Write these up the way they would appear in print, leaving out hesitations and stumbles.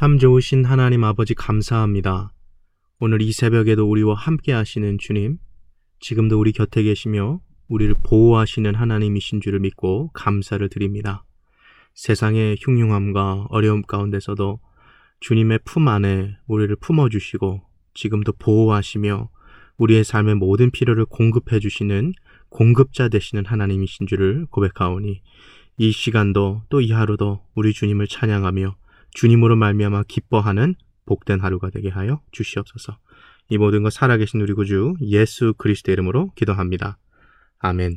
참 좋으신 하나님 아버지 감사합니다. 오늘 이 새벽에도 우리와 함께 하시는 주님, 지금도 우리 곁에 계시며 우리를 보호하시는 하나님이신 줄을 믿고 감사를 드립니다. 세상의 흉흉함과 어려움 가운데서도 주님의 품 안에 우리를 품어주시고 지금도 보호하시며 우리의 삶의 모든 필요를 공급해 주시는 공급자 되시는 하나님이신 줄을 고백하오니 이 시간도 또 이 하루도 우리 주님을 찬양하며 주님으로 말미암아 기뻐하는 복된 하루가 되게 하여 주시옵소서. 이 모든 것 살아계신 우리 구주 예수 그리스도의 이름으로 기도합니다. 아멘.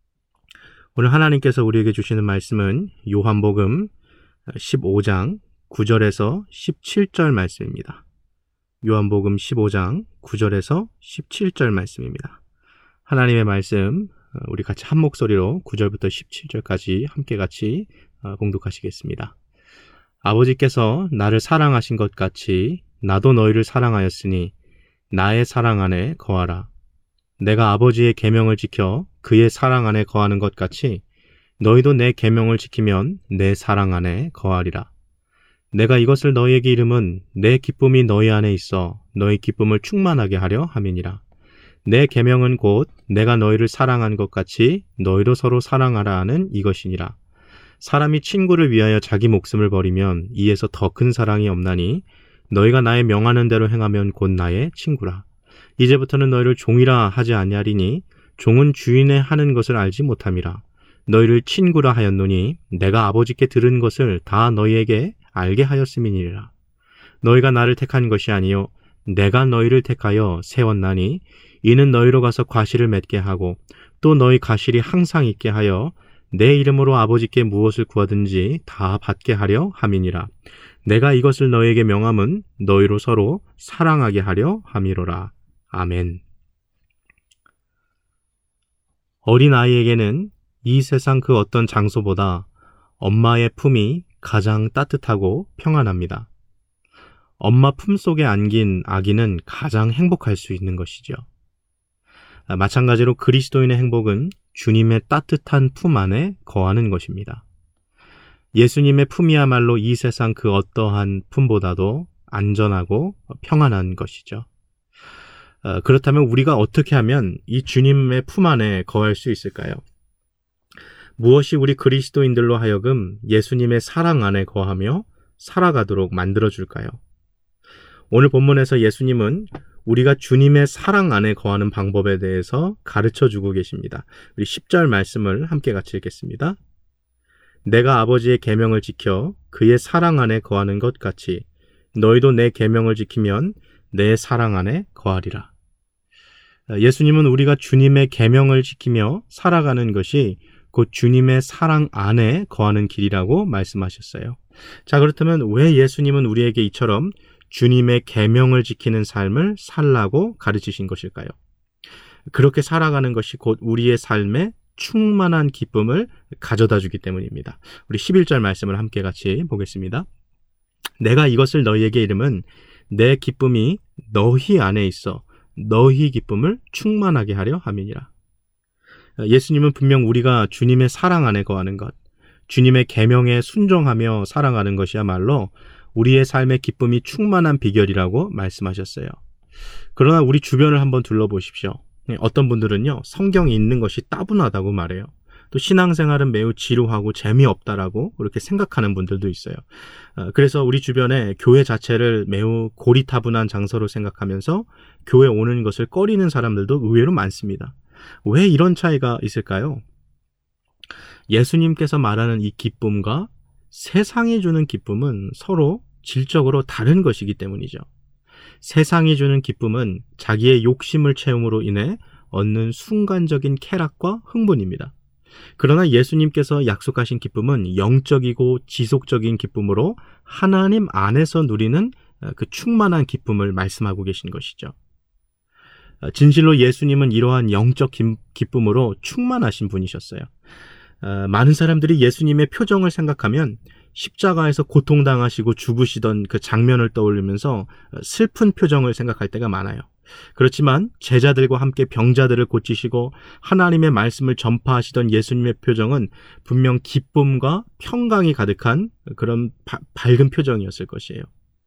오늘 하나님께서 우리에게 주시는 말씀은 요한복음 15장 9절에서 17절 말씀입니다. 요한복음 15장 9절에서 17절 말씀입니다. 하나님의 말씀 우리 같이 한 목소리로 9절부터 17절까지 함께 같이 봉독하시겠습니다. 아버지께서 나를 사랑하신 것 같이 나도 너희를 사랑하였으니 나의 사랑 안에 거하라. 내가 아버지의 계명을 지켜 그의 사랑 안에 거하는 것 같이 너희도 내 계명을 지키면 내 사랑 안에 거하리라. 내가 이것을 너희에게 이름은 내 기쁨이 너희 안에 있어 너희 기쁨을 충만하게 하려 함이니라. 내 계명은 곧 내가 너희를 사랑한 것 같이 너희도 서로 사랑하라 하는 이것이니라. 사람이 친구를 위하여 자기 목숨을 버리면 이에서 더 큰 사랑이 없나니 너희가 나의 명하는 대로 행하면 곧 나의 친구라. 이제부터는 너희를 종이라 하지 아니하리니 종은 주인의 하는 것을 알지 못함이라. 너희를 친구라 하였노니 내가 아버지께 들은 것을 다 너희에게 알게 하였음이니라. 너희가 나를 택한 것이 아니요 내가 너희를 택하여 세웠나니 이는 너희로 가서 과실을 맺게 하고 또 너희 과실이 항상 있게 하여 내 이름으로 아버지께 무엇을 구하든지 다 받게 하려 함이니라. 내가 이것을 너희에게 명함은 너희로 서로 사랑하게 하려 함이로라. 아멘. 어린아이에게는 이 세상 그 어떤 장소보다 엄마의 품이 가장 따뜻하고 평안합니다. 엄마 품속에 안긴 아기는 가장 행복할 수 있는 것이죠. 마찬가지로 그리스도인의 행복은 주님의 따뜻한 품 안에 거하는 것입니다. 예수님의 품이야말로 이 세상 그 어떠한 품보다도 안전하고 평안한 것이죠. 그렇다면 우리가 어떻게 하면 이 주님의 품 안에 거할 수 있을까요? 무엇이 우리 그리스도인들로 하여금 예수님의 사랑 안에 거하며 살아가도록 만들어줄까요? 오늘 본문에서 예수님은 우리가 주님의 사랑 안에 거하는 방법에 대해서 가르쳐주고 계십니다. 우리 10절 말씀을 함께 같이 읽겠습니다. 내가 아버지의 계명을 지켜 그의 사랑 안에 거하는 것 같이 너희도 내 계명을 지키면 내 사랑 안에 거하리라. 예수님은 우리가 주님의 계명을 지키며 살아가는 것이 곧 주님의 사랑 안에 거하는 길이라고 말씀하셨어요. 자, 그렇다면 왜 예수님은 우리에게 이처럼 주님의 계명을 지키는 삶을 살라고 가르치신 것일까요? 그렇게 살아가는 것이 곧 우리의 삶에 충만한 기쁨을 가져다 주기 때문입니다. 우리 11절 말씀을 함께 같이 보겠습니다. 내가 이것을 너희에게 이름은 내 기쁨이 너희 안에 있어 너희 기쁨을 충만하게 하려 함이니라. 예수님은 분명 우리가 주님의 사랑 안에 거하는 것, 주님의 계명에 순종하며 살아가는 것이야말로 우리의 삶의 기쁨이 충만한 비결이라고 말씀하셨어요. 그러나 우리 주변을 한번 둘러보십시오. 어떤 분들은요, 성경이 있는 것이 따분하다고 말해요. 또 신앙생활은 매우 지루하고 재미없다라고 그렇게 생각하는 분들도 있어요. 그래서 우리 주변에 교회 자체를 매우 고리타분한 장소로 생각하면서 교회 오는 것을 꺼리는 사람들도 의외로 많습니다. 왜 이런 차이가 있을까요? 예수님께서 말하는 이 기쁨과 세상이 주는 기쁨은 서로 질적으로 다른 것이기 때문이죠. 세상이 주는 기쁨은 자기의 욕심을 채움으로 인해 얻는 순간적인 쾌락과 흥분입니다. 그러나 예수님께서 약속하신 기쁨은 영적이고 지속적인 기쁨으로 하나님 안에서 누리는 그 충만한 기쁨을 말씀하고 계신 것이죠. 진실로 예수님은 이러한 영적 기쁨으로 충만하신 분이셨어요. 많은 사람들이 예수님의 표정을 생각하면 십자가에서 고통당하시고 죽으시던 그 장면을 떠올리면서 슬픈 표정을 생각할 때가 많아요. 그렇지만 제자들과 함께 병자들을 고치시고 하나님의 말씀을 전파하시던 예수님의 표정은 분명 기쁨과 평강이 가득한 그런 밝은 표정이었을 것이에요.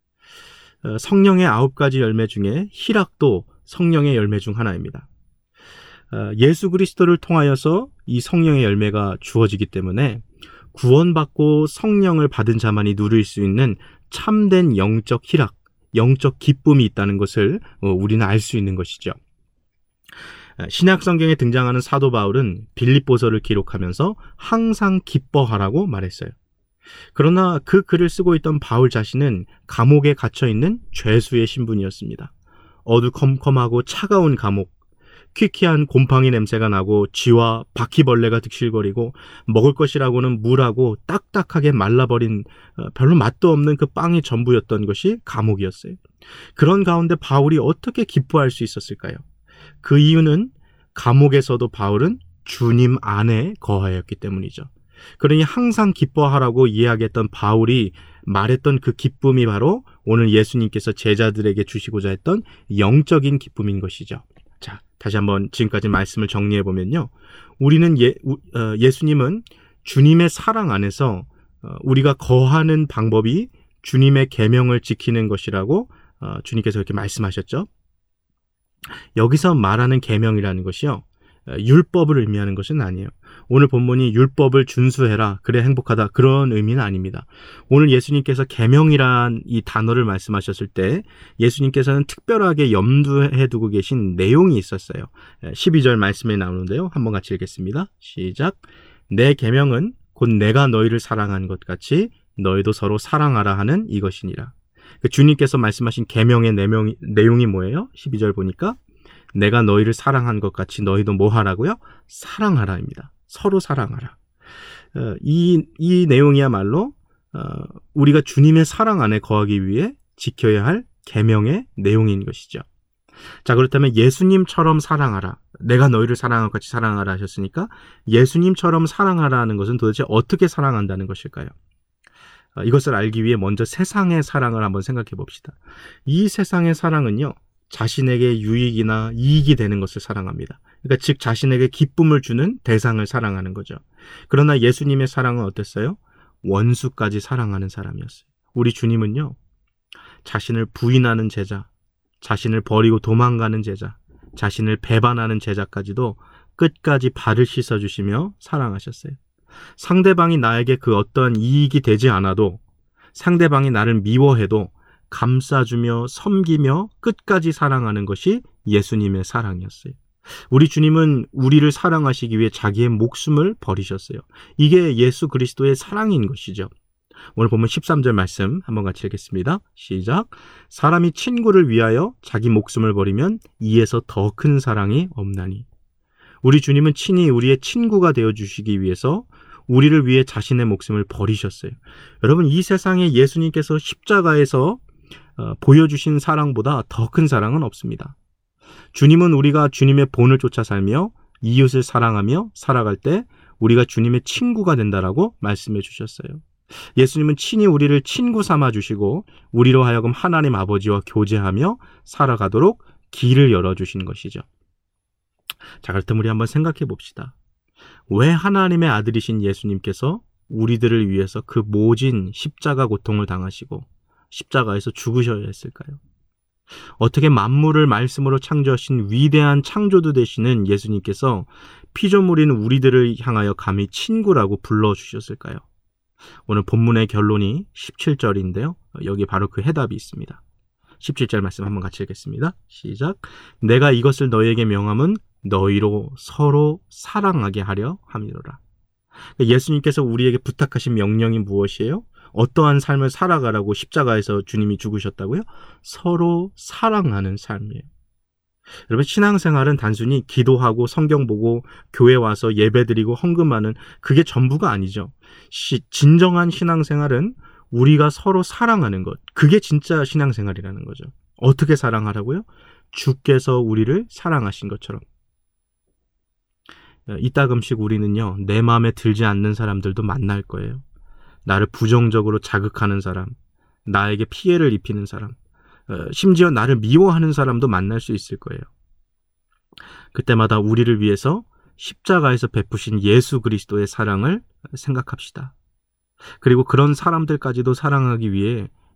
성령의 9가지 열매 중에 희락도 성령의 열매 중 하나입니다. 예수 그리스도를 통하여서 이 성령의 열매가 주어지기 때문에 구원받고 성령을 받은 자만이 누릴 수 있는 참된 영적 희락, 영적 기쁨이 있다는 것을 우리는 알 수 있는 것이죠. 신약 성경에 등장하는 사도 바울은 빌립보서를 기록하면서 항상 기뻐하라고 말했어요. 그러나 그 글을 쓰고 있던 바울 자신은 감옥에 갇혀있는 죄수의 신분이었습니다. 어두컴컴하고 차가운 감옥, 퀴퀴한 곰팡이 냄새가 나고 쥐와 바퀴벌레가 득실거리고 먹을 것이라고는 물하고 딱딱하게 말라버린 별로 맛도 없는 그 빵이 전부였던 것이 감옥이었어요. 그런 가운데 바울이 어떻게 기뻐할 수 있었을까요? 그 이유는 감옥에서도 바울은 주님 안에 거하였기 때문이죠. 그러니 항상 기뻐하라고 이야기했던 바울이 말했던 그 기쁨이 바로 오늘 예수님께서 제자들에게 주시고자 했던 영적인 기쁨인 것이죠. 자, 다시 한번 지금까지 말씀을 정리해 보면요. 우리는 예수님은 주님의 사랑 안에서 우리가 거하는 방법이 주님의 계명을 지키는 것이라고 주님께서 이렇게 말씀하셨죠. 여기서 말하는 계명이라는 것이요, 율법을 의미하는 것은 아니에요. 오늘 본문이 율법을 준수해라, 그래 행복하다, 그런 의미는 아닙니다. 오늘 예수님께서 계명이란 이 단어를 말씀하셨을 때 예수님께서는 특별하게 염두에 두고 계신 내용이 있었어요. 12절 말씀에 나오는데요. 한번 같이 읽겠습니다. 시작. 내 계명은 곧 내가 너희를 사랑한 것 같이 너희도 서로 사랑하라 하는 이것이니라. 주님께서 말씀하신 계명의 내용이 뭐예요? 12절 보니까 내가 너희를 사랑한 것 같이 너희도 뭐 하라고요? 사랑하라입니다. 서로 사랑하라. 이 내용이야말로 우리가 주님의 사랑 안에 거하기 위해 지켜야 할 계명의 내용인 것이죠. 자, 그렇다면 예수님처럼 사랑하라, 내가 너희를 사랑한 것 같이 사랑하라 하셨으니까 예수님처럼 사랑하라는 것은 도대체 어떻게 사랑한다는 것일까요? 이것을 알기 위해 먼저 세상의 사랑을 한번 생각해 봅시다. 이 세상의 사랑은요, 자신에게 유익이나 이익이 되는 것을 사랑합니다. 그러니까 즉 자신에게 기쁨을 주는 대상을 사랑하는 거죠. 그러나 예수님의 사랑은 어땠어요? 원수까지 사랑하는 사람이었어요. 우리 주님은요, 자신을 부인하는 제자, 자신을 버리고 도망가는 제자, 자신을 배반하는 제자까지도 끝까지 발을 씻어주시며 사랑하셨어요. 상대방이 나에게 그 어떠한 이익이 되지 않아도, 상대방이 나를 미워해도 감싸주며 섬기며 끝까지 사랑하는 것이 예수님의 사랑이었어요. 우리 주님은 우리를 사랑하시기 위해 자기의 목숨을 버리셨어요. 이게 예수 그리스도의 사랑인 것이죠. 오늘 보면 13절 말씀 한번 같이 읽겠습니다. 시작. 사람이 친구를 위하여 자기 목숨을 버리면 이에서 더 큰 사랑이 없나니. 우리 주님은 친히 우리의 친구가 되어주시기 위해서 우리를 위해 자신의 목숨을 버리셨어요. 여러분, 이 세상에 예수님께서 십자가에서 보여주신 사랑보다 더 큰 사랑은 없습니다. 주님은 우리가 주님의 본을 쫓아 살며 이웃을 사랑하며 살아갈 때 우리가 주님의 친구가 된다라고 말씀해 주셨어요. 예수님은 친히 우리를 친구 삼아 주시고 우리로 하여금 하나님 아버지와 교제하며 살아가도록 길을 열어주신 것이죠. 자, 그렇다면 우리 한번 생각해 봅시다. 왜 하나님의 아들이신 예수님께서 우리들을 위해서 그 모진 십자가 고통을 당하시고 십자가에서 죽으셔야 했을까요? 어떻게 만물을 말씀으로 창조하신 위대한 창조주 되시는 예수님께서 피조물인 우리들을 향하여 감히 친구라고 불러주셨을까요? 오늘 본문의 결론이 17절인데요. 여기 바로 그 해답이 있습니다. 17절 말씀 한번 같이 읽겠습니다. 시작. 내가 이것을 너희에게 명함은 너희로 서로 사랑하게 하려 함이로라. 예수님께서 우리에게 부탁하신 명령이 무엇이에요? 어떠한 삶을 살아가라고 십자가에서 주님이 죽으셨다고요? 서로 사랑하는 삶이에요. 여러분, 신앙생활은 단순히 기도하고 성경 보고 교회 와서 예배드리고 헌금하는 그게 전부가 아니죠. 진정한 신앙생활은 우리가 서로 사랑하는 것, 그게 진짜 신앙생활이라는 거죠. 어떻게 사랑하라고요? 주께서 우리를 사랑하신 것처럼. 이따금씩 우리는요, 내 마음에 들지 않는 사람들도 만날 거예요. 나를 부정적으로 자극하는 사람, 나에게 피해를 입히는 사람, 심지어 나를 미워하는 사람도 만날 수 있을 거예요. 그때마다 우리를 위해서 십자가에서 베푸신 예수 그리스도의 사랑을 생각합시다. 그리고 그런 사람들까지도 사랑하기 위해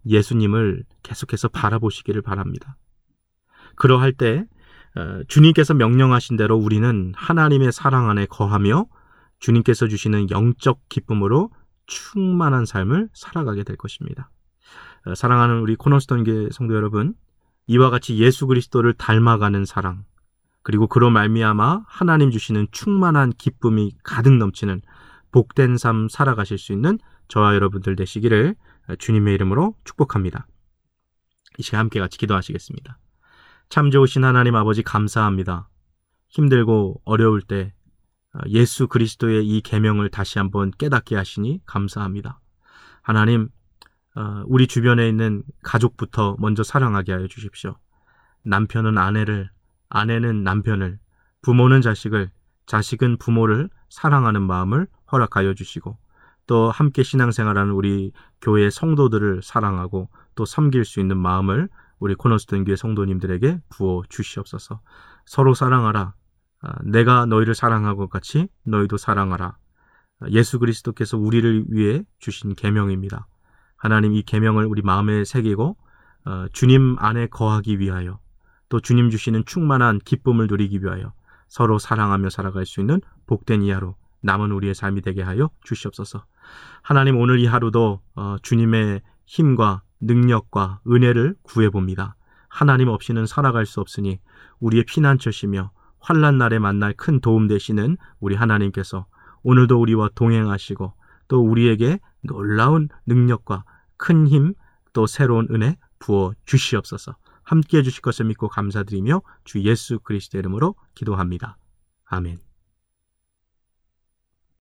예수님을 계속해서 바라보시기를 바랍니다. 그러할 때 주님께서 명령하신 대로 우리는 하나님의 사랑 안에 거하며 주님께서 주시는 영적 기쁨으로 충만한 삶을 살아가게 될 것입니다. 사랑하는 우리 코너스톤 교회 성도 여러분, 이와 같이 예수 그리스도를 닮아가는 사랑, 그리고 그로 말미암아 하나님 주시는 충만한 기쁨이 가득 넘치는 복된 삶 살아가실 수 있는 저와 여러분들 되시기를 주님의 이름으로 축복합니다. 이 시간 함께 같이 기도하시겠습니다. 참 좋으신 하나님 아버지, 감사합니다. 힘들고 어려울 때 예수 그리스도의 이 계명을 다시 한번 깨닫게 하시니 감사합니다. 하나님, 우리 주변에 있는 가족부터 먼저 사랑하게 하여 주십시오. 남편은 아내를, 아내는 남편을, 부모는 자식을, 자식은 부모를 사랑하는 마음을 허락하여 주시고, 또 함께 신앙생활하는 우리 교회 성도들을 사랑하고 또 섬길 수 있는 마음을 우리 코너스톤 교회 성도님들에게 부어 주시옵소서. 서로 사랑하라. 내가 너희를 사랑한 것 같이 너희도 사랑하라. 예수 그리스도께서 우리를 위해 주신 계명입니다. 하나님, 이 계명을 우리 마음에 새기고 주님 안에 거하기 위하여, 또 주님 주시는 충만한 기쁨을 누리기 위하여 서로 사랑하며 살아갈 수 있는 복된 이 하루, 남은 우리의 삶이 되게 하여 주시옵소서. 하나님, 오늘 이 하루도 주님의 힘과 능력과 은혜를 구해봅니다. 하나님 없이는 살아갈 수 없으니 우리의 피난처시며 환난 날에 만날 큰 도움 되시는 우리 하나님께서 오늘도 우리와 동행하시고 또 우리에게 놀라운 능력과 큰 힘, 또 새로운 은혜 부어 주시옵소서. 함께해 주실 것을 믿고 감사드리며 주 예수 그리스도의 이름으로 기도합니다. 아멘.